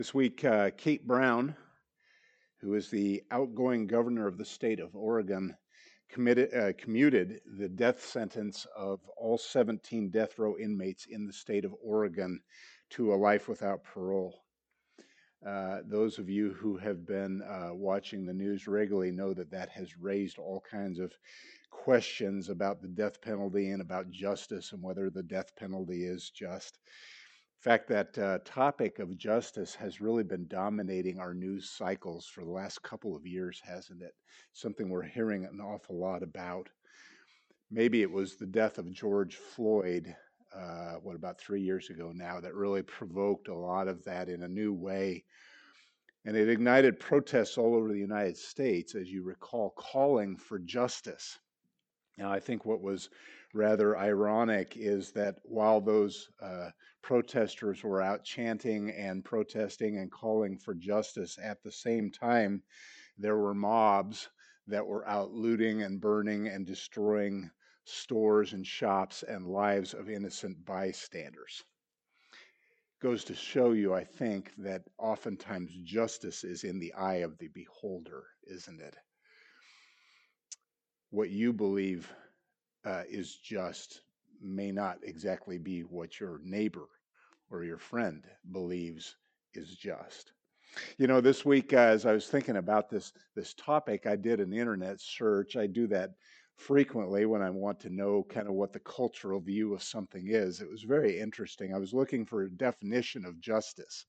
This week, Kate Brown, who is the outgoing governor of the state of Oregon, commuted the death sentence of all 17 death row inmates in the state of Oregon to a life without parole. Those of you who have been watching the news regularly know that that has raised all kinds of questions about the death penalty and about justice and whether the death penalty is just. In fact, that topic of justice has really been dominating our news cycles for the last couple of years, hasn't it? Something we're hearing an awful lot about. Maybe it was the death of George Floyd, about 3 years ago now, that really provoked a lot of that in a new way. And it ignited protests all over the United States, as you recall, calling for justice. Now, I think what was rather ironic is that while those protesters were out chanting and protesting and calling for justice, at the same time, there were mobs that were out looting and burning and destroying stores and shops and lives of innocent bystanders. Goes to show you, I think, that oftentimes justice is in the eye of the beholder, isn't it? What you believe is just may not exactly be what your neighbor or your friend believes is just. You know, this week, as I was thinking about this topic, I did an internet search. I do that frequently when I want to know kind of what the cultural view of something is. It was very interesting. I was looking for a definition of justice.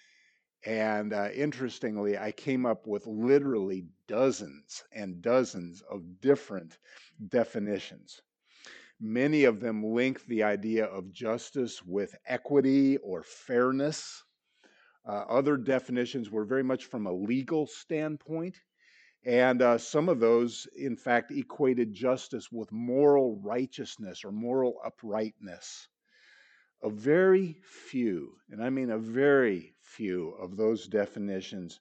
And interestingly, I came up with literally dozens and dozens of different definitions. Many of them link the idea of justice with equity or fairness. Other definitions were very much from a legal standpoint. And some of those, in fact, equated justice with moral righteousness or moral uprightness. A very few, and I mean a very few of those definitions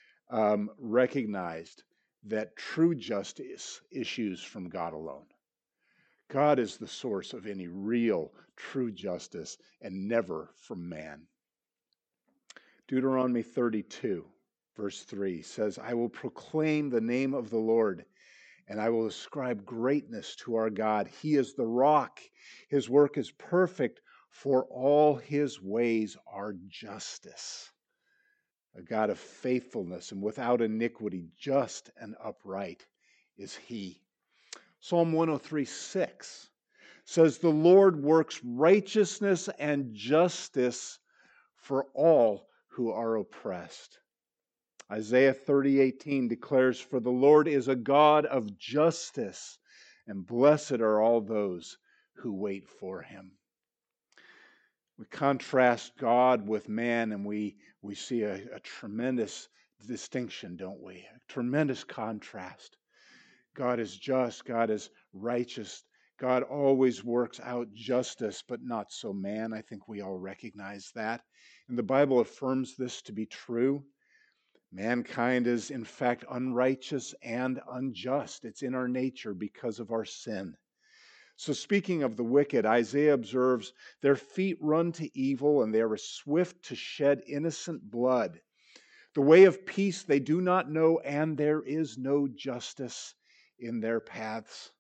recognized that true justice issues from God alone. God is the source of any real, true justice and never from man. Deuteronomy 32, verse 3 says, I will proclaim the name of the Lord, and I will ascribe greatness to our God. He is the rock. His work is perfect, for all his ways are justice. A God of faithfulness and without iniquity, just and upright is he. Psalm 103:6 says, the Lord works righteousness and justice for all who are oppressed. Isaiah 30:18 declares, for the Lord is a God of justice, and blessed are all those who wait for him. We contrast God with man, and we see a tremendous distinction, don't we? A tremendous contrast. God is just, God is righteous. God always works out justice, but not so man. I think we all recognize that. And the Bible affirms this to be true. Mankind is, in fact, unrighteous and unjust. It's in our nature because of our sin. So, speaking of the wicked, Isaiah observes, their feet run to evil, and they are swift to shed innocent blood. The way of peace they do not know, and there is no justice in their paths.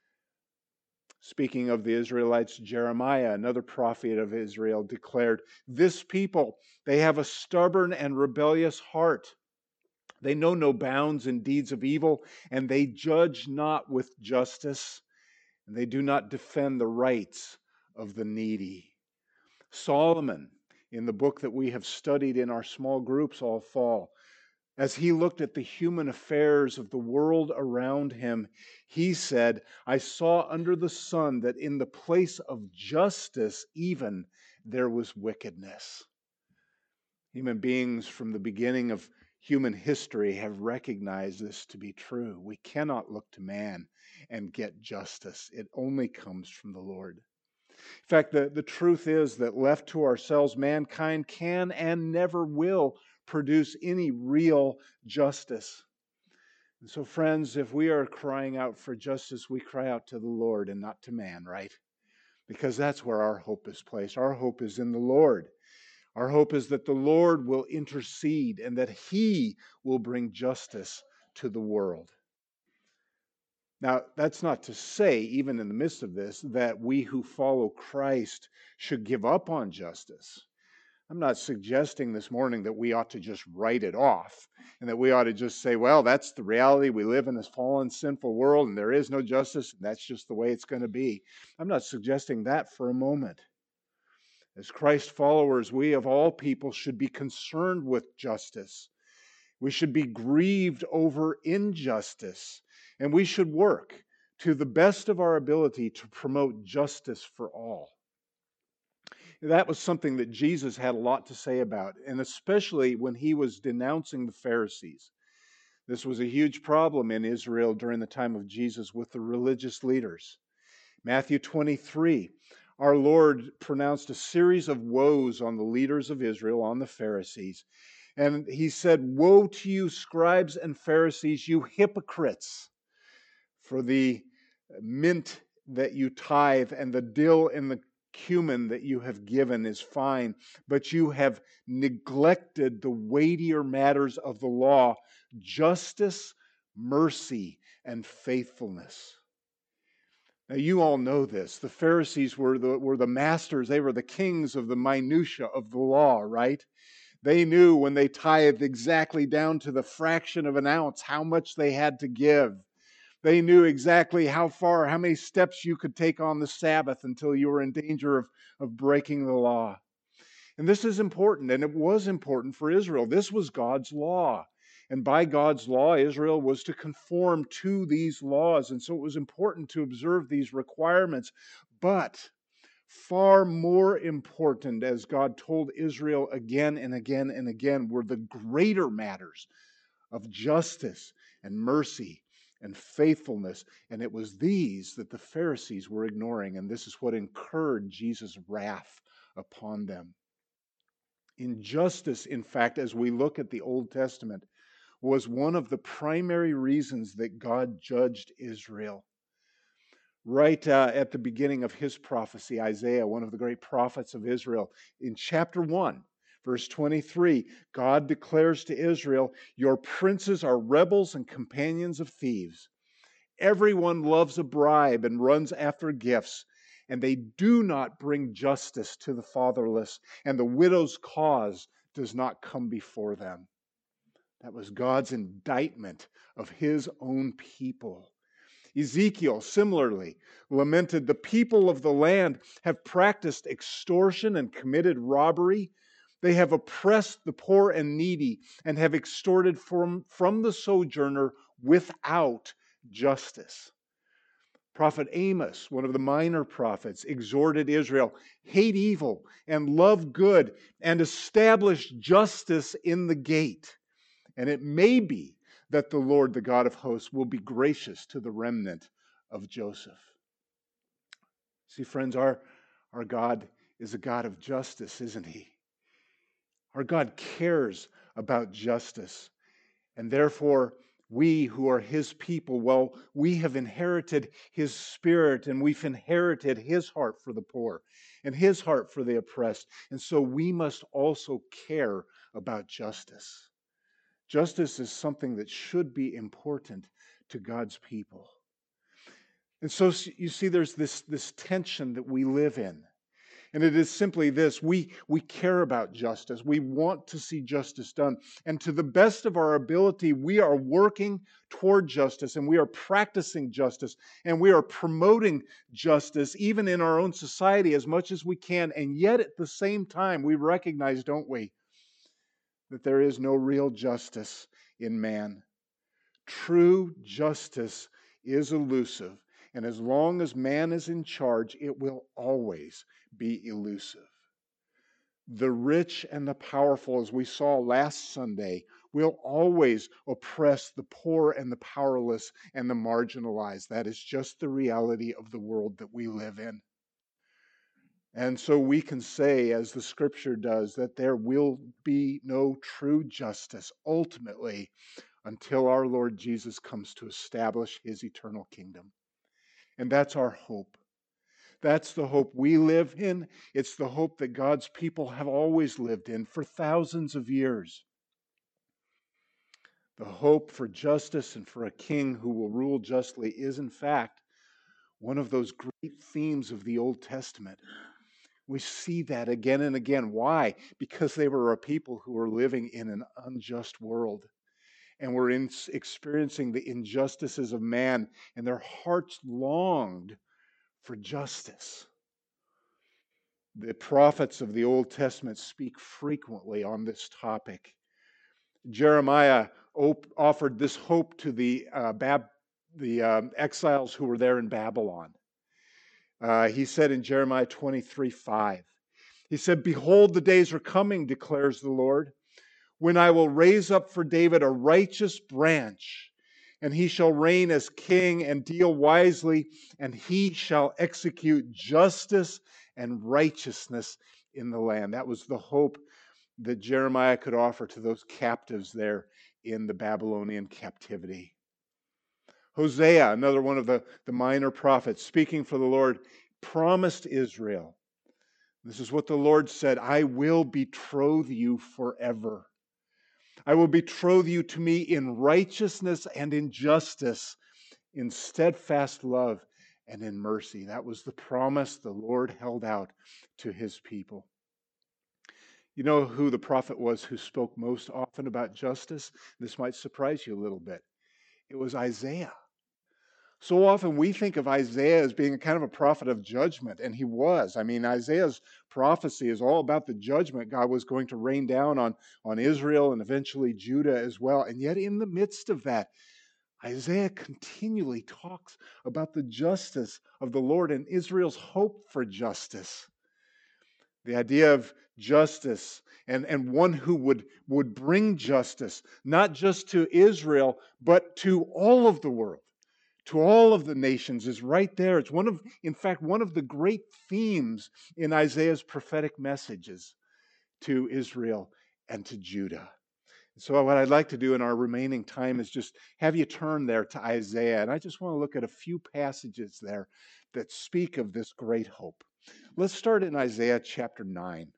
Speaking of the Israelites, Jeremiah, another prophet of Israel, declared, this people, they have a stubborn and rebellious heart. They know no bounds in deeds of evil, and they judge not with justice, and they do not defend the rights of the needy. Solomon, in the book that we have studied in our small groups all fall, as he looked at the human affairs of the world around him, he said, I saw under the sun that in the place of justice even there was wickedness. Human beings from the beginning of human history have recognized this to be true. We cannot look to man and get justice. It only comes from the Lord. In fact, the truth is that left to ourselves, mankind can and never will produce any real justice. And so, friends, if we are crying out for justice, we cry out to the Lord and not to man, right? Because that's where our hope is placed. Our hope is in the Lord. Our hope is that the Lord will intercede and that He will bring justice to the world. Now, that's not to say, even in the midst of this, that we who follow Christ should give up on justice. I'm not suggesting this morning that we ought to just write it off and that we ought to just say, well, that's the reality. We live in this fallen, sinful world and there is no justice, and that's just the way it's going to be. I'm not suggesting that for a moment. As Christ followers, we of all people should be concerned with justice. We should be grieved over injustice, and we should work to the best of our ability to promote justice for all. That was something that Jesus had a lot to say about, and especially when he was denouncing the Pharisees. This was a huge problem in Israel during the time of Jesus with the religious leaders. Matthew 23, our Lord pronounced a series of woes on the leaders of Israel, on the Pharisees. And he said, "Woe to you, scribes and Pharisees, you hypocrites! For the mint that you tithe and the dill and the cumin that you have given is fine, but you have neglected the weightier matters of the law, justice, mercy, and faithfulness." Now, you all know this. The Pharisees were the masters. They were the kings of the minutia of the law, right? They knew when they tithed exactly down to the fraction of an ounce how much they had to give. They knew exactly how many steps you could take on the Sabbath until you were in danger of breaking the law. And this is important, and it was important for Israel. This was God's law. And by God's law, Israel was to conform to these laws. And so it was important to observe these requirements. But far more important, as God told Israel again and again and again, were the greater matters of justice and mercy and faithfulness. And it was these that the Pharisees were ignoring. And this is what incurred Jesus' wrath upon them. Injustice, in fact, as we look at the Old Testament, was one of the primary reasons that God judged Israel. Right at the beginning of his prophecy, Isaiah, one of the great prophets of Israel, in chapter 1, verse 23, God declares to Israel, "Your princes are rebels and companions of thieves. Everyone loves a bribe and runs after gifts, and they do not bring justice to the fatherless, and the widow's cause does not come before them." That was God's indictment of his own people. Ezekiel similarly lamented, "The people of the land have practiced extortion and committed robbery. They have oppressed the poor and needy and have extorted from the sojourner without justice." Prophet Amos, one of the minor prophets, exhorted Israel, "Hate evil and love good and establish justice in the gate. And it may be that the Lord, the God of hosts, will be gracious to the remnant of Joseph." See, friends, our God is a God of justice, isn't he? Our God cares about justice. And therefore, we who are his people, well, we have inherited his spirit and we've inherited his heart for the poor and his heart for the oppressed. And so we must also care about justice. Justice is something that should be important to God's people. And so you see there's this tension that we live in. And it is simply this: we care about justice. We want to see justice done. And to the best of our ability, we are working toward justice and we are practicing justice and we are promoting justice even in our own society as much as we can. And yet at the same time, we recognize, don't we, that there is no real justice in man. True justice is elusive, and as long as man is in charge, it will always be elusive. The rich and the powerful, as we saw last Sunday, will always oppress the poor and the powerless and the marginalized. That is just the reality of the world that we live in. And so we can say, as the scripture does, that there will be no true justice ultimately until our Lord Jesus comes to establish his eternal kingdom. And that's our hope. That's the hope we live in. It's the hope that God's people have always lived in for thousands of years. The hope for justice and for a king who will rule justly is, in fact, one of those great themes of the Old Testament. We see that again and again. Why? Because they were a people who were living in an unjust world and were experiencing the injustices of man, and their hearts longed for justice. The prophets of the Old Testament speak frequently on this topic. Jeremiah offered this hope to the exiles who were there in Babylon. He said in Jeremiah 23:5, he said, "Behold, the days are coming, declares the Lord, when I will raise up for David a righteous branch, and he shall reign as king and deal wisely, and he shall execute justice and righteousness in the land." That was the hope that Jeremiah could offer to those captives there in the Babylonian captivity. Hosea, another one of the minor prophets, speaking for the Lord, promised Israel. This is what the Lord said: "I will betroth you forever. I will betroth you to me in righteousness and in justice, in steadfast love and in mercy." That was the promise the Lord held out to his people. You know who the prophet was who spoke most often about justice? This might surprise you a little bit. It was Isaiah. So often we think of Isaiah as being kind of a prophet of judgment, and he was. I mean, Isaiah's prophecy is all about the judgment God was going to rain down on Israel and eventually Judah as well. And yet in the midst of that, Isaiah continually talks about the justice of the Lord and Israel's hope for justice. The idea of justice and one who would bring justice, not just to Israel, but to all of the world, to all of the nations, is right there. It's in fact, one of the great themes in Isaiah's prophetic messages to Israel and to Judah. So what I'd like to do in our remaining time is just have you turn there to Isaiah. And I just want to look at a few passages there that speak of this great hope. Let's start in Isaiah chapter 9.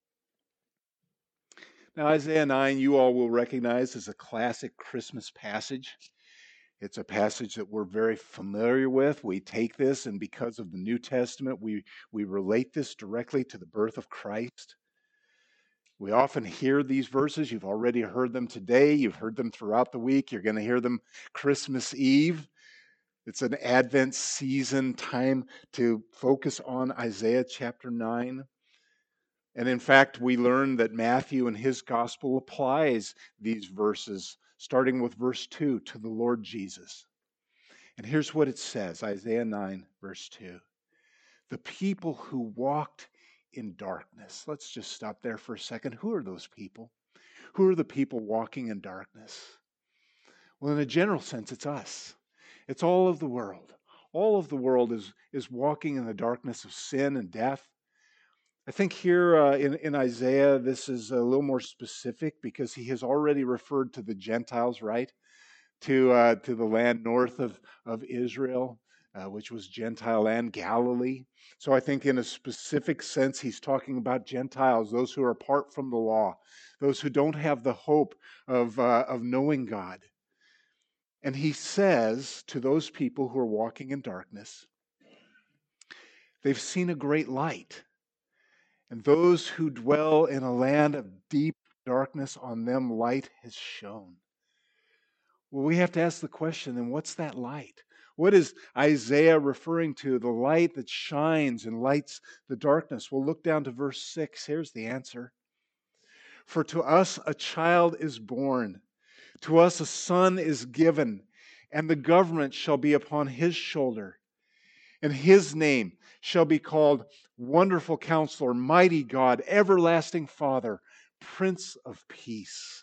Now, Isaiah 9, you all will recognize as a classic Christmas passage. It's a passage that we're very familiar with. We take this, and because of the New Testament, we relate this directly to the birth of Christ. We often hear these verses. You've already heard them today. You've heard them throughout the week. You're going to hear them Christmas Eve. It's an Advent season time to focus on Isaiah chapter 9. And in fact, we learn that Matthew in his gospel applies these verses, starting with verse 2, to the Lord Jesus. And here's what it says, Isaiah 9, verse 2. The people who walked in darkness. Let's just stop there for a second. Who are those people? Who are the people walking in darkness? Well, in a general sense, it's us. It's all of the world. All of the world is walking in the darkness of sin and death. I think here in Isaiah, this is a little more specific because he has already referred to the Gentiles, right? To the land north of Israel, which was Gentile land, Galilee. So I think in a specific sense, he's talking about Gentiles, those who are apart from the law, those who don't have the hope of knowing God. And he says to those people who are walking in darkness, they've seen a great light. And those who dwell in a land of deep darkness, on them light has shone. Well, we have to ask the question, then what's that light? What is Isaiah referring to? The light that shines and lights the darkness. Well, look down to verse 6. Here's the answer. For to us a child is born, to us a son is given, and the government shall be upon his shoulder. And his name shall be called Wonderful Counselor, Mighty God, Everlasting Father, Prince of Peace.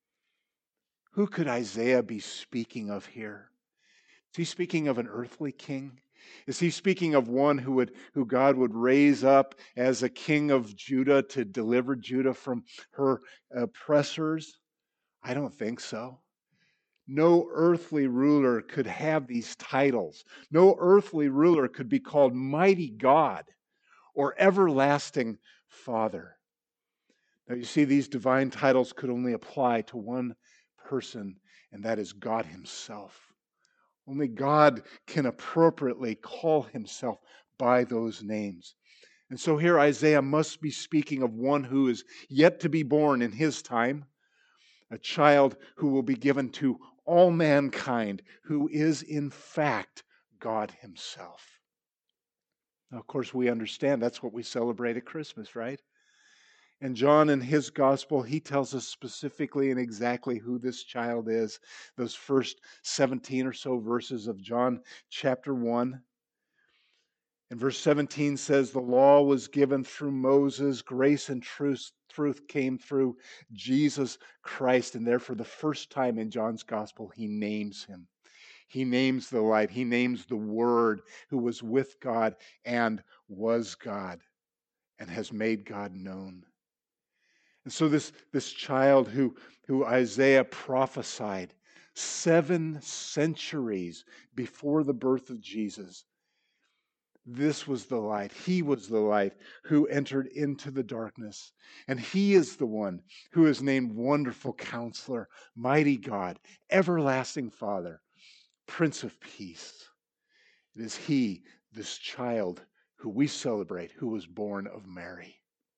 Who could Isaiah be speaking of here? Is he speaking of an earthly king? Is he speaking of one who God would raise up as a king of Judah to deliver Judah from her oppressors? I don't think so. No earthly ruler could have these titles. No earthly ruler could be called Mighty God or Everlasting Father. Now, you see, these divine titles could only apply to one person, and that is God Himself. Only God can appropriately call Himself by those names. And so here Isaiah must be speaking of one who is yet to be born in his time, a child who will be given to all mankind, who is in fact God Himself. Now, of course, we understand that's what we celebrate at Christmas, right? And John, in his gospel, he tells us specifically and exactly who this child is. Those first 17 or so verses of John chapter 1. And verse 17 says, the law was given through Moses, grace and truth came through Jesus Christ. And therefore, the first time in John's gospel, he names him. He names the light. He names the Word who was with God and was God and has made God known. And so this child who Isaiah prophesied 7 centuries before the birth of Jesus, this was the light. He was the light who entered into the darkness. And He is the one who is named Wonderful Counselor, Mighty God, Everlasting Father, Prince of Peace. It is He, this child, who we celebrate, who was born of Mary.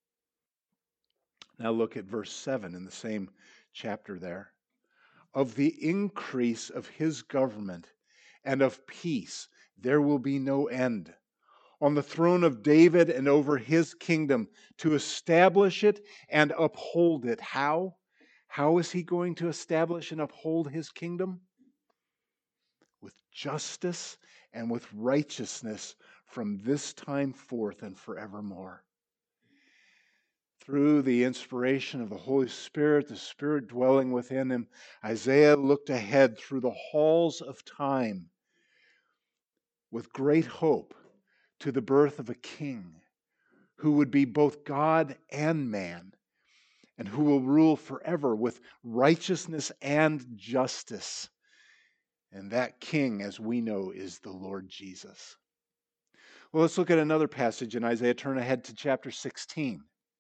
Now look at verse 7 in the same chapter there. Of the increase of His government and of peace there will be no end. On the throne of David and over His kingdom, to establish it and uphold it. How? How is He going to establish and uphold His kingdom? With justice and with righteousness from this time forth and forevermore. Through the inspiration of the Holy Spirit, the Spirit dwelling within him, Isaiah looked ahead through the halls of time with great hope to the birth of a king who would be both God and man, and who will rule forever with righteousness and justice. And that king, as we know, is the Lord Jesus. Well, let's look at another passage in Isaiah. Turn ahead to chapter 16.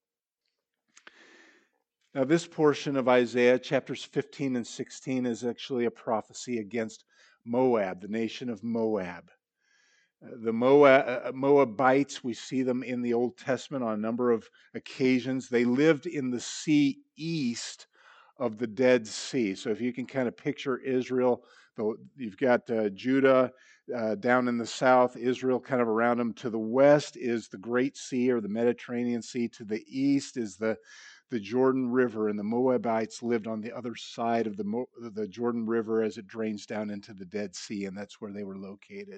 Now, this portion of Isaiah, chapters 15 and 16, is actually a prophecy against Moab, the nation of Moab. The Moabites, we see them in the Old Testament on a number of occasions. They lived in the sea east of the Dead Sea. So if you can kind of picture Israel, you've got Judah down in the south, Israel kind of around them. To the west is the Great Sea or the Mediterranean Sea. To the east is the Jordan River, and the Moabites lived on the other side of the Jordan River as it drains down into the Dead Sea, and that's where they were located.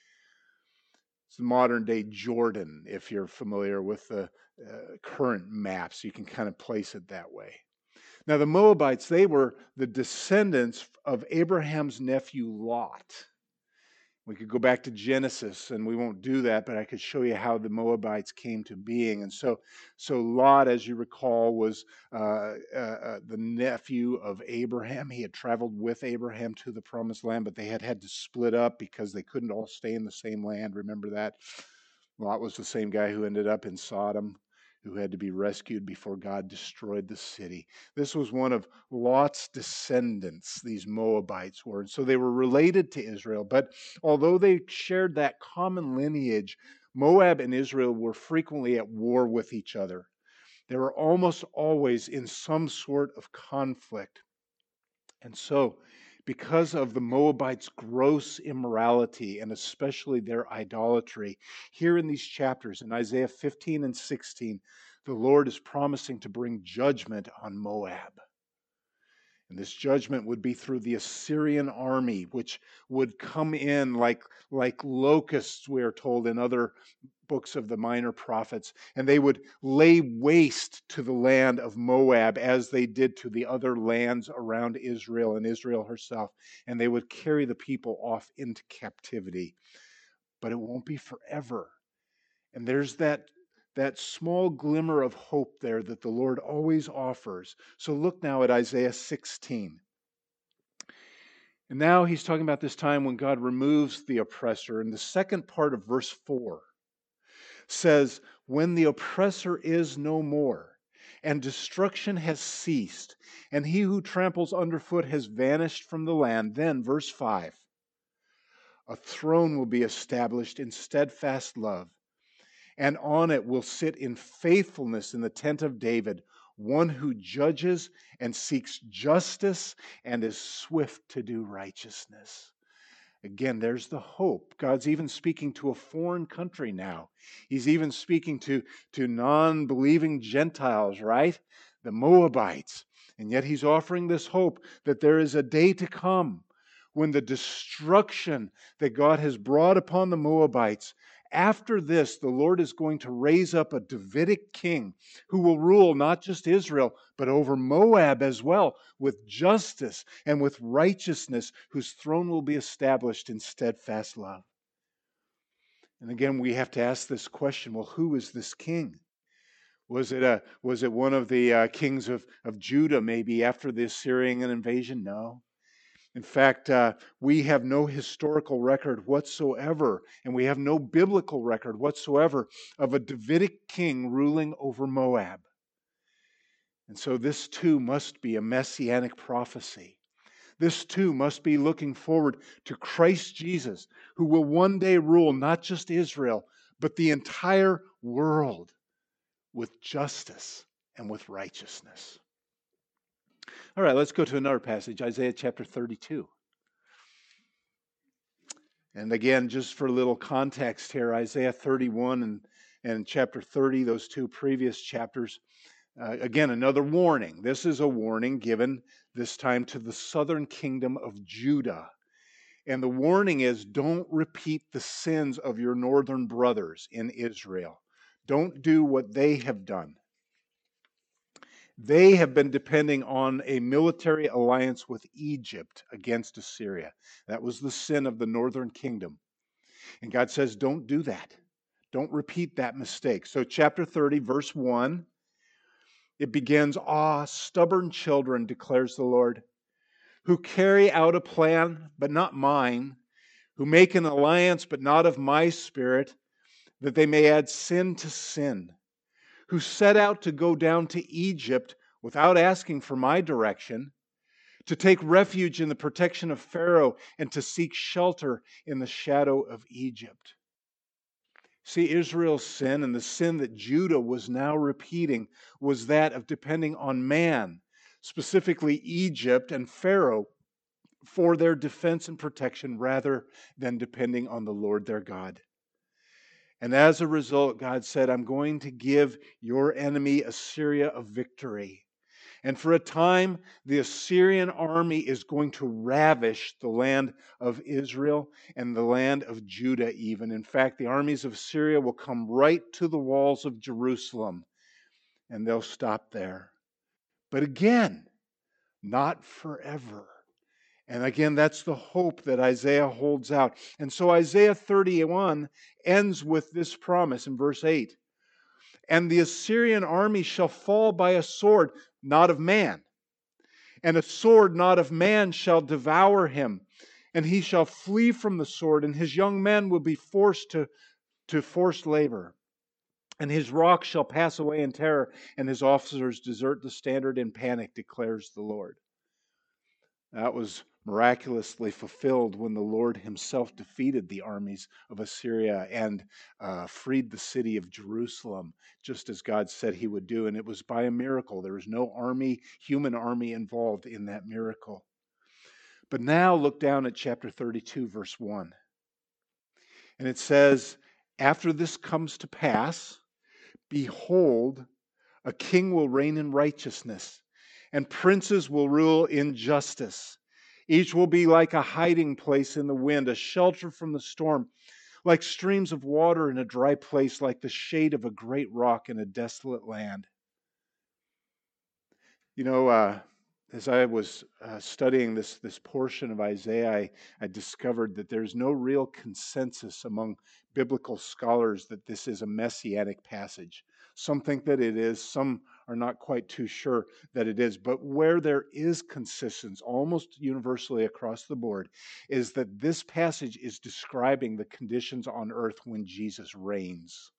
It's the modern day Jordan, if you're familiar with the current maps. You can kind of place it that way. Now, the Moabites, they were the descendants of Abraham's nephew Lot. We could go back to Genesis, and we won't do that, but I could show you how the Moabites came to being. And so Lot, as you recall, was the nephew of Abraham. He had traveled with Abraham to the Promised Land, but they had to split up because they couldn't all stay in the same land. Remember that? Lot was the same guy who ended up in Sodom, who had to be rescued before God destroyed the city. This was one of Lot's descendants, these Moabites were. And so they were related to Israel. But although they shared that common lineage, Moab and Israel were frequently at war with each other. They were almost always in some sort of conflict. And so, because of the Moabites' gross immorality and especially their idolatry, here in these chapters, in Isaiah 15 and 16, the Lord is promising to bring judgment on Moab. And this judgment would be through the Assyrian army, which would come in like locusts, we are told in other books of the minor prophets, and they would lay waste to the land of Moab as they did to the other lands around Israel and Israel herself, and they would carry the people off into captivity. But it won't be forever. And there's that small glimmer of hope there that the Lord always offers. So look now at Isaiah 16. And now he's talking about this time when God removes the oppressor. And the second part of verse 4 says, when the oppressor is no more, and destruction has ceased, and he who tramples underfoot has vanished from the land, then, verse 5, a throne will be established in steadfast love, and on it will sit in faithfulness in the tent of David, one who judges and seeks justice and is swift to do righteousness. Again, there's the hope. God's even speaking to a foreign country now. He's even speaking to non-believing Gentiles, right? The Moabites. And yet he's offering this hope that there is a day to come when the destruction that God has brought upon the Moabites, after this, the Lord is going to raise up a Davidic king who will rule not just Israel, but over Moab as well, with justice and with righteousness, whose throne will be established in steadfast love. And again, we have to ask this question, well, who is this king? Was it one of the kings of Judah, maybe after the Assyrian invasion? No. In fact, we have no historical record whatsoever, and we have no biblical record whatsoever of a Davidic king ruling over Moab. And so this too must be a messianic prophecy. This too must be looking forward to Christ Jesus, who will one day rule not just Israel, but the entire world with justice and with righteousness. All right, let's go to another passage, Isaiah chapter 32. And again, just for a little context here, Isaiah 31 and chapter 30, those two previous chapters, again, another warning. This is a warning given this time to the southern kingdom of Judah. And the warning is, don't repeat the sins of your northern brothers in Israel. Don't do what they have done. They have been depending on a military alliance with Egypt against Assyria. That was the sin of the northern kingdom. And God says, don't do that. Don't repeat that mistake. So chapter 30, verse 1, it begins, stubborn children, declares the Lord, who carry out a plan, but not mine, who make an alliance, but not of my spirit, that they may add sin to sin, who set out to go down to Egypt without asking for my direction, to take refuge in the protection of Pharaoh, and to seek shelter in the shadow of Egypt. See, Israel's sin and the sin that Judah was now repeating was that of depending on man, specifically Egypt and Pharaoh, for their defense and protection rather than depending on the Lord their God. And as a result, God said, I'm going to give your enemy Assyria a victory. And for a time, the Assyrian army is going to ravish the land of Israel and the land of Judah even. In fact, the armies of Syria will come right to the walls of Jerusalem, and they'll stop there. But again, not forever. And again, that's the hope that Isaiah holds out. And so Isaiah 31 ends with this promise in verse 8. And the Assyrian army shall fall by a sword, not of man. And a sword not of man shall devour him. And he shall flee from the sword, and his young men will be forced to forced labor. And his rock shall pass away in terror, and his officers desert the standard in panic, declares the Lord. That was miraculously fulfilled when the Lord himself defeated the armies of Assyria and freed the city of Jerusalem, just as God said he would do. And it was by a miracle. There was no human army involved in that miracle. But now look down at chapter 32, verse 1. And it says, after this comes to pass, behold, a king will reign in righteousness, and princes will rule in justice. Each will be like a hiding place in the wind, a shelter from the storm, like streams of water in a dry place, like the shade of a great rock in a desolate land. You know, as I was studying this portion of Isaiah, I discovered that there's no real consensus among biblical scholars that this is a messianic passage. Some think that it is. Some are not quite too sure that it is. But where there is consistency, almost universally across the board, is that this passage is describing the conditions on earth when Jesus reigns.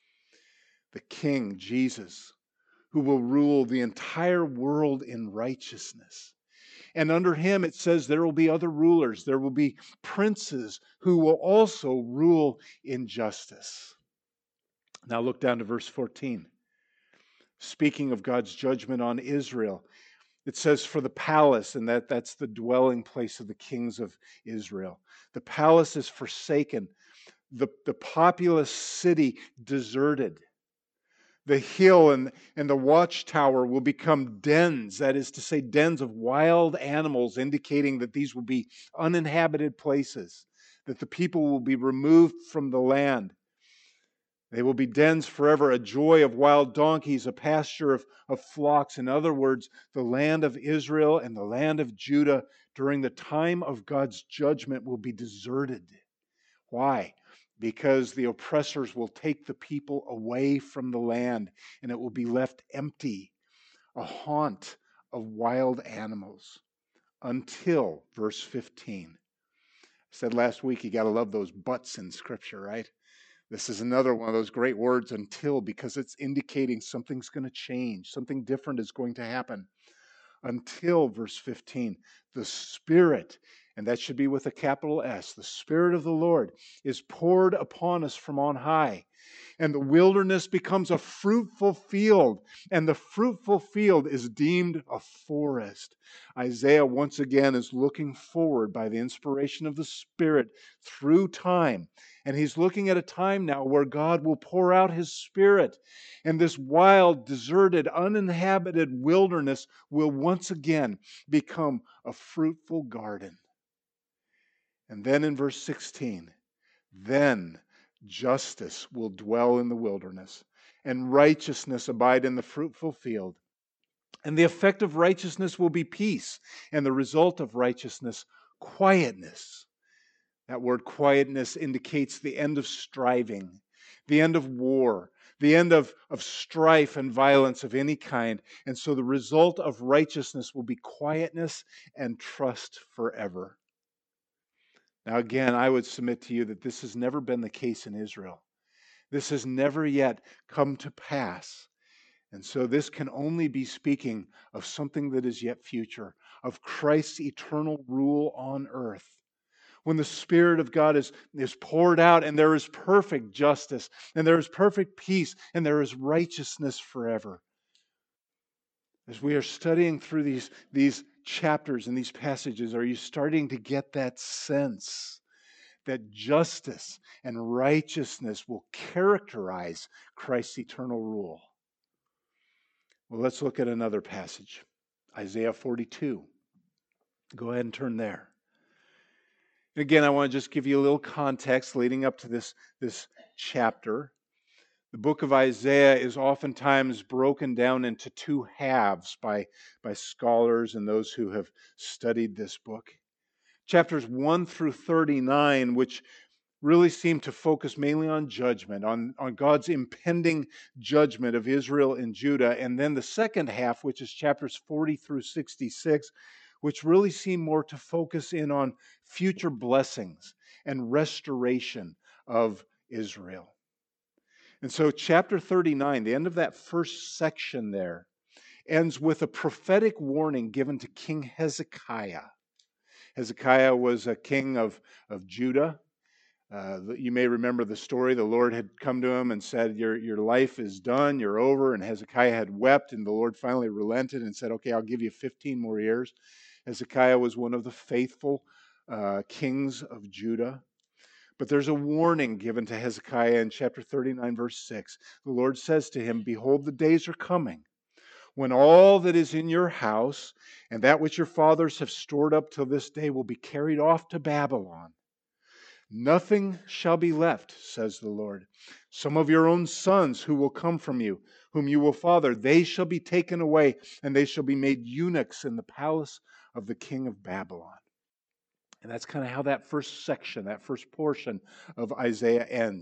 The King, Jesus, who will rule the entire world in righteousness. And under him, it says there will be other rulers. There will be princes who will also rule in justice. Now look down to verse 14. Speaking of God's judgment on Israel, it says, for the palace, and that's the dwelling place of the kings of Israel. The palace is forsaken, the populous city deserted. The hill and the watchtower will become dens, that is to say, dens of wild animals, indicating that these will be uninhabited places, that the people will be removed from the land. They will be dens forever, a joy of wild donkeys, a pasture of flocks. In other words, the land of Israel and the land of Judah during the time of God's judgment will be deserted. Why? Because the oppressors will take the people away from the land and it will be left empty, a haunt of wild animals, until verse 15. I said last week, you got to love those buts in Scripture, right? This is another one of those great words, until, because it's indicating something's going to change, something different is going to happen. Until, verse 15, the Spirit, and that should be with a capital S, the Spirit of the Lord is poured upon us from on high, and the wilderness becomes a fruitful field, and the fruitful field is deemed a forest. Isaiah once again is looking forward by the inspiration of the Spirit through time, and he's looking at a time now where God will pour out His Spirit, and this wild, deserted, uninhabited wilderness will once again become a fruitful garden. And then in verse 16, then justice will dwell in the wilderness, and righteousness abide in the fruitful field. And the effect of righteousness will be peace, and the result of righteousness, quietness. That word quietness indicates the end of striving, the end of war, the end of strife and violence of any kind. And so the result of righteousness will be quietness and trust forever. Now, again, I would submit to you that this has never been the case in Israel. This has never yet come to pass. And so this can only be speaking of something that is yet future, of Christ's eternal rule on earth. When the Spirit of God is poured out and there is perfect justice and there is perfect peace and there is righteousness forever. As we are studying through these chapters and these passages, are you starting to get that sense that justice and righteousness will characterize Christ's eternal rule? Well, let's look at another passage, Isaiah 42. Go ahead and turn there. Again, I want to just give you a little context leading up to this chapter. The book of Isaiah is oftentimes broken down into two halves by scholars and those who have studied this book. Chapters 1 through 39, which really seem to focus mainly on judgment, on God's impending judgment of Israel and Judah. And then the second half, which is chapters 40 through 66, which really seem more to focus in on future blessings and restoration of Israel. And so chapter 39, the end of that first section there, ends with a prophetic warning given to King Hezekiah. Hezekiah was a king of Judah. You may remember the story. The Lord had come to him and said, your life is done, you're over. And Hezekiah had wept, and the Lord finally relented and said, okay, I'll give you 15 more years. Hezekiah was one of the faithful kings of Judah. But there's a warning given to Hezekiah in chapter 39, verse 6. The Lord says to him, behold, the days are coming when all that is in your house and that which your fathers have stored up till this day will be carried off to Babylon. Nothing shall be left, says the Lord. Some of your own sons who will come from you, whom you will father, they shall be taken away, and they shall be made eunuchs in the palace of the king of Babylon. And that's kind of how that first section, that first portion of Isaiah ends,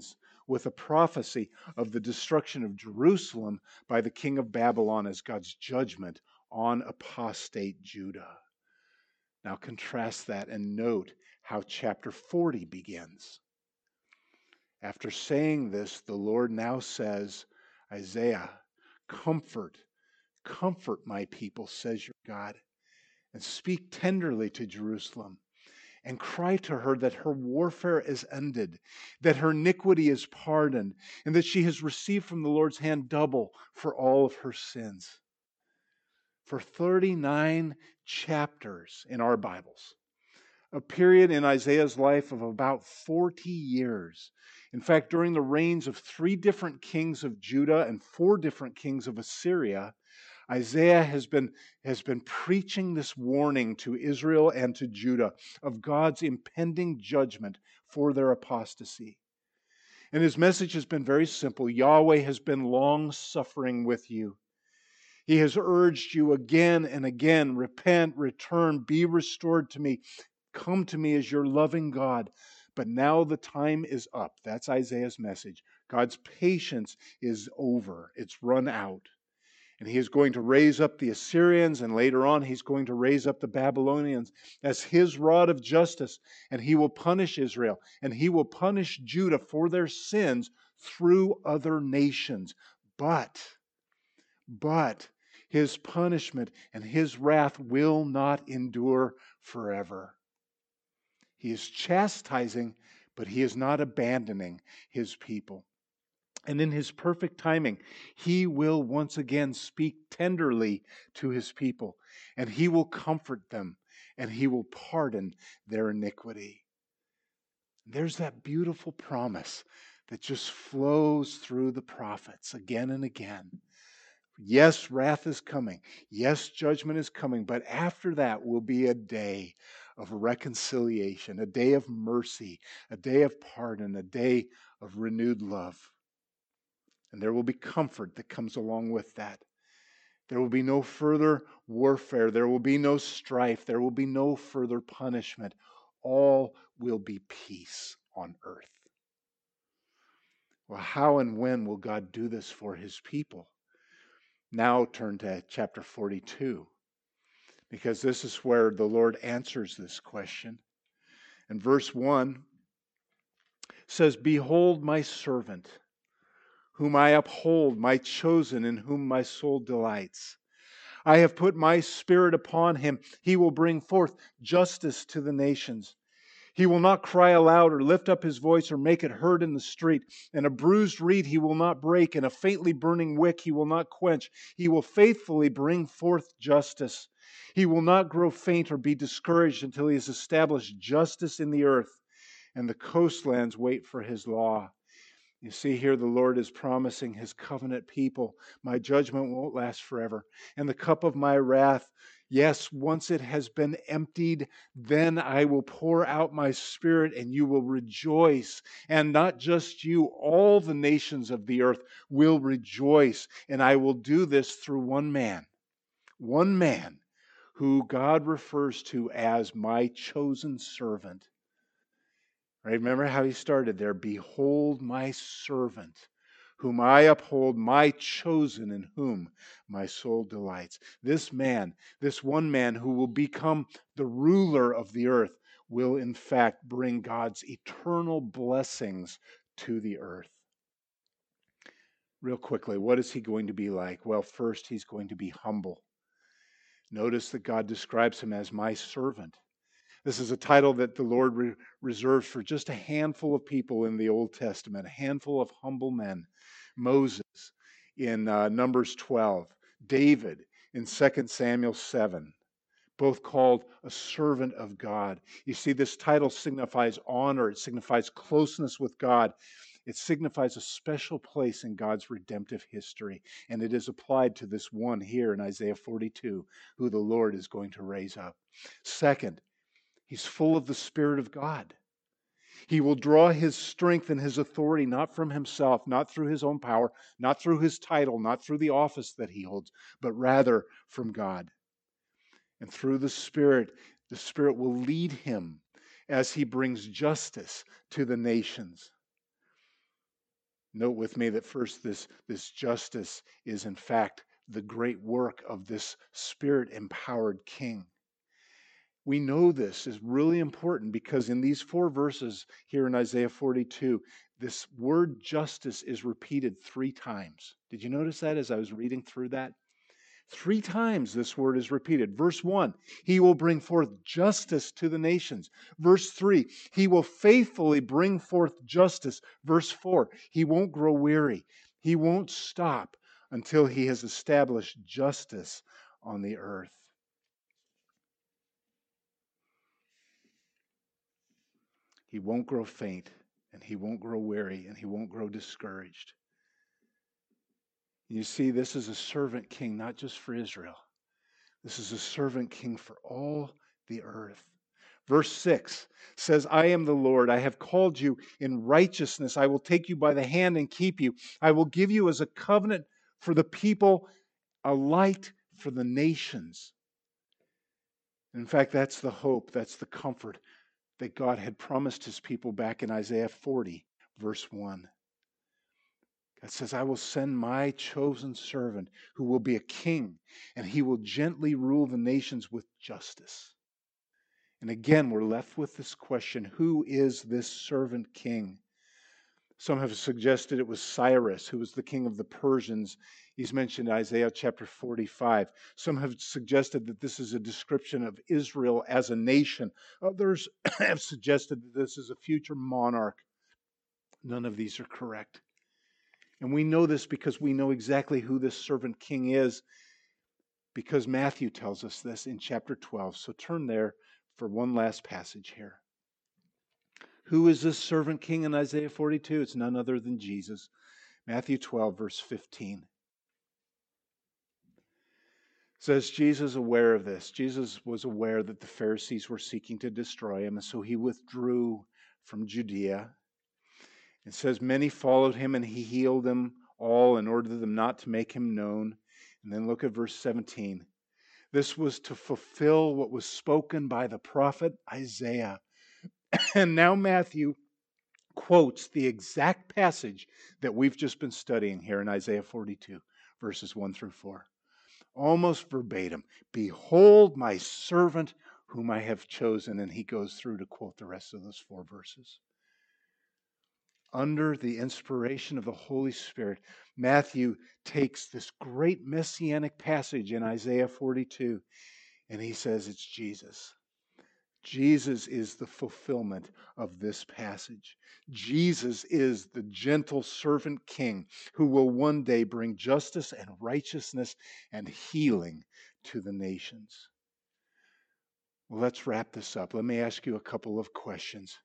with a prophecy of the destruction of Jerusalem by the king of Babylon as God's judgment on apostate Judah. Now contrast that and note how chapter 40 begins. After saying this, the Lord now says, Isaiah, comfort my people, says your God, and speak tenderly to Jerusalem, and cry to her that her warfare is ended, that her iniquity is pardoned, and that she has received from the Lord's hand double for all of her sins. For 39 chapters in our Bibles, a period in Isaiah's life of about 40 years. In fact, during the reigns of 3 different kings of Judah and 4 different kings of Assyria, Isaiah has been preaching this warning to Israel and to Judah of God's impending judgment for their apostasy. And his message has been very simple. Yahweh has been long-suffering with you. He has urged you again and again, repent, return, be restored to me. Come to me as your loving God. But now the time is up. That's Isaiah's message. God's patience is over. It's run out. And he is going to raise up the Assyrians, and later on he's going to raise up the Babylonians as his rod of justice. And he will punish Israel, and he will punish Judah for their sins through other nations. But his punishment and his wrath will not endure forever. He is chastising, but he is not abandoning his people. And in his perfect timing, he will once again speak tenderly to his people, and he will comfort them, and he will pardon their iniquity. There's that beautiful promise that just flows through the prophets again and again. Yes, wrath is coming. Yes, judgment is coming. But after that will be a day of reconciliation, a day of mercy, a day of pardon, a day of renewed love. And there will be comfort that comes along with that. There will be no further warfare. There will be no strife. There will be no further punishment. All will be peace on earth. Well, how and when will God do this for his people? Now turn to chapter 42, because this is where the Lord answers this question. And verse 1 says, Behold my servant, whom I uphold, my chosen, in whom my soul delights. I have put my spirit upon him. He will bring forth justice to the nations. He will not cry aloud or lift up his voice or make it heard in the street. And a bruised reed he will not break, and a faintly burning wick he will not quench. He will faithfully bring forth justice. He will not grow faint or be discouraged until he has established justice in the earth, and the coastlands wait for his law. You see here the Lord is promising his covenant people, my judgment won't last forever. And the cup of my wrath, yes, once it has been emptied, then I will pour out my spirit and you will rejoice. And not just you, all the nations of the earth will rejoice. And I will do this through one man who God refers to as my chosen servant. Right? Remember how he started there. Behold my servant, whom I uphold, my chosen, in whom my soul delights. This man, this one man who will become the ruler of the earth, will in fact bring God's eternal blessings to the earth. Real quickly, what is he going to be like? Well, first, he's going to be humble. Notice that God describes him as my servant. This is a title that the Lord reserves for just a handful of people in the Old Testament, a handful of humble men. Moses in Numbers 12, David in 2 Samuel 7, both called a servant of God. You see, this title signifies honor. It signifies closeness with God. It signifies a special place in God's redemptive history. And it is applied to this one here in Isaiah 42, who the Lord is going to raise up. Second, he's full of the Spirit of God. He will draw his strength and his authority not from himself, not through his own power, not through his title, not through the office that he holds, but rather from God. And through the Spirit will lead him as he brings justice to the nations. Note with me that first, this justice is in fact the great work of this Spirit-empowered king. We know this is really important because in these 4 verses here in Isaiah 42, this word justice is repeated 3 times. Did you notice that as I was reading through that? 3 times this word is repeated. Verse 1, he will bring forth justice to the nations. Verse 3, he will faithfully bring forth justice. Verse 4, he won't grow weary. He won't stop until he has established justice on the earth. He won't grow faint, and he won't grow weary, and he won't grow discouraged. You see, this is a servant king, not just for Israel. This is a servant king for all the earth. Verse 6 says, I am the Lord. I have called you in righteousness. I will take you by the hand and keep you. I will give you as a covenant for the people, a light for the nations. In fact, that's the hope, that's the comfort that God had promised his people back in Isaiah 40, verse 1. God says, I will send my chosen servant who will be a king, and he will gently rule the nations with justice. And again, we're left with this question, who is this servant king? Some have suggested it was Cyrus, who was the king of the Persians. He's mentioned in Isaiah chapter 45. Some have suggested that this is a description of Israel as a nation. Others have suggested that this is a future monarch. None of these are correct. And we know this because we know exactly who this servant king is, because Matthew tells us this in chapter 12. So turn there for one last passage here. Who is this servant king in Isaiah 42? It's none other than Jesus. Matthew 12, verse 15. Says Jesus aware of this. Jesus was aware that the Pharisees were seeking to destroy him, and so he withdrew from Judea. It says many followed him, and he healed them all and ordered them not to make him known. And then look at verse 17. This was to fulfill what was spoken by the prophet Isaiah. And now Matthew quotes the exact passage that we've just been studying here in Isaiah 42, verses 1 through 4. Almost verbatim. Behold my servant whom I have chosen. And he goes through to quote the rest of those 4 verses. Under the inspiration of the Holy Spirit, Matthew takes this great messianic passage in Isaiah 42, and he says it's Jesus. Jesus is the fulfillment of this passage. Jesus is the gentle servant king who will one day bring justice and righteousness and healing to the nations. Well, let's wrap this up. Let me ask you a couple of questions.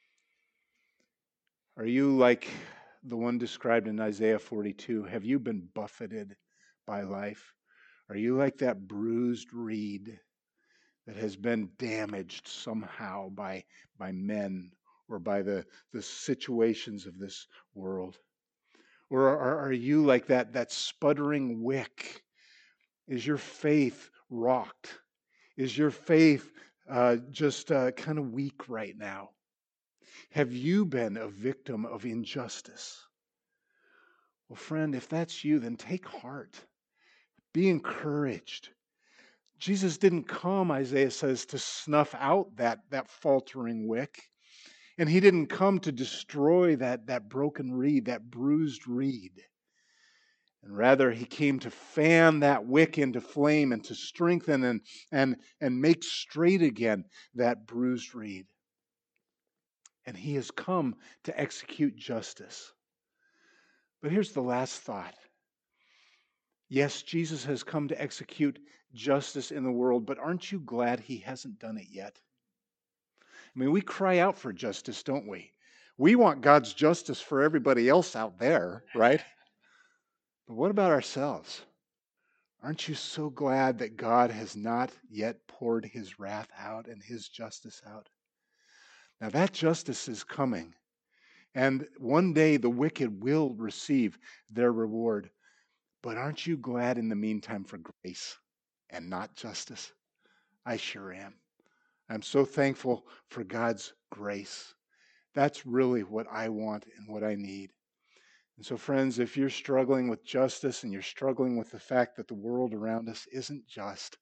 Are you like the one described in Isaiah 42? Have you been buffeted by life? Are you like that bruised reed that has been damaged somehow by men or by the situations of this world? Or are you like that sputtering wick? Is your faith rocked? Is your faith just kind of weak right now? Have you been a victim of injustice? Well, friend, if that's you, then take heart. Be encouraged. Jesus didn't come, Isaiah says, to snuff out that faltering wick. And he didn't come to destroy that broken reed, that bruised reed. And rather, he came to fan that wick into flame and to strengthen and make straight again that bruised reed. And he has come to execute justice. But here's the last thought. Yes, Jesus has come to execute justice in the world, but aren't you glad he hasn't done it yet? I mean, we cry out for justice, don't we? We want God's justice for everybody else out there, right? But what about ourselves? Aren't you so glad that God has not yet poured his wrath out and his justice out? Now, that justice is coming, and one day the wicked will receive their reward. But aren't you glad in the meantime for grace and not justice? I sure am. I'm so thankful for God's grace. That's really what I want and what I need. And so, friends, if you're struggling with justice and you're struggling with the fact that the world around us isn't just,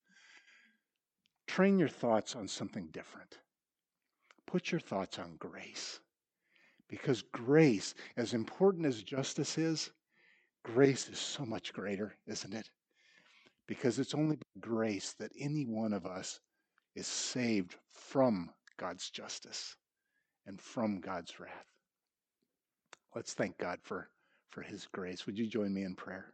train your thoughts on something different. Put your thoughts on grace. Because grace, as important as justice is, grace is so much greater, isn't it? Because it's only by grace that any one of us is saved from God's justice and from God's wrath. Let's thank God for his grace. Would you join me in prayer?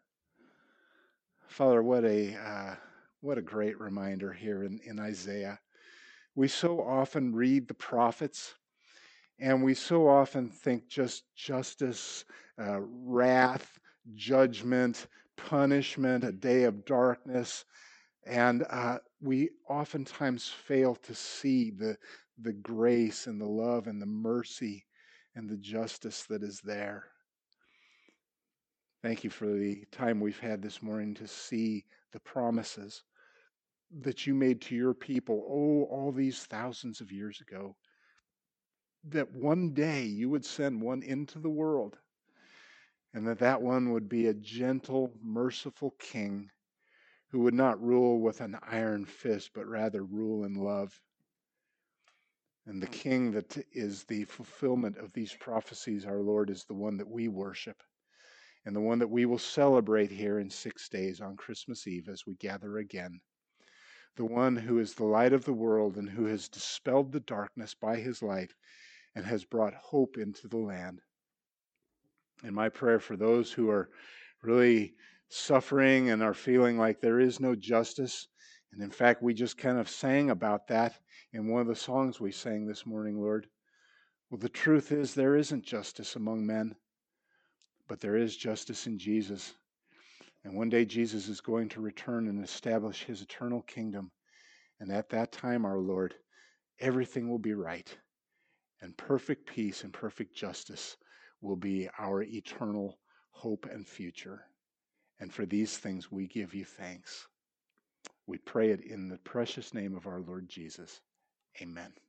Father, what a great reminder here in Isaiah. We so often read the prophets, and we so often think just justice, wrath, judgment, punishment, a day of darkness, and we oftentimes fail to see the grace and the love and the mercy and the justice that is there. Thank you for the time we've had this morning to see the promises that you made to your people, all these thousands of years ago, that one day you would send one into the world, and that one would be a gentle, merciful king who would not rule with an iron fist, but rather rule in love. And the king that is the fulfillment of these prophecies, our Lord, is the one that we worship, and the one that we will celebrate here in 6 days on Christmas Eve as we gather again. The one who is the light of the world and who has dispelled the darkness by his light and has brought hope into the land. And my prayer for those who are really suffering and are feeling like there is no justice, and in fact, we just kind of sang about that in one of the songs we sang this morning, Lord. Well, the truth is there isn't justice among men, but there is justice in Jesus. And one day Jesus is going to return and establish his eternal kingdom. And at that time, our Lord, everything will be right. And perfect peace and perfect justice will be our eternal hope and future. And for these things we give you thanks. We pray it in the precious name of our Lord Jesus. Amen.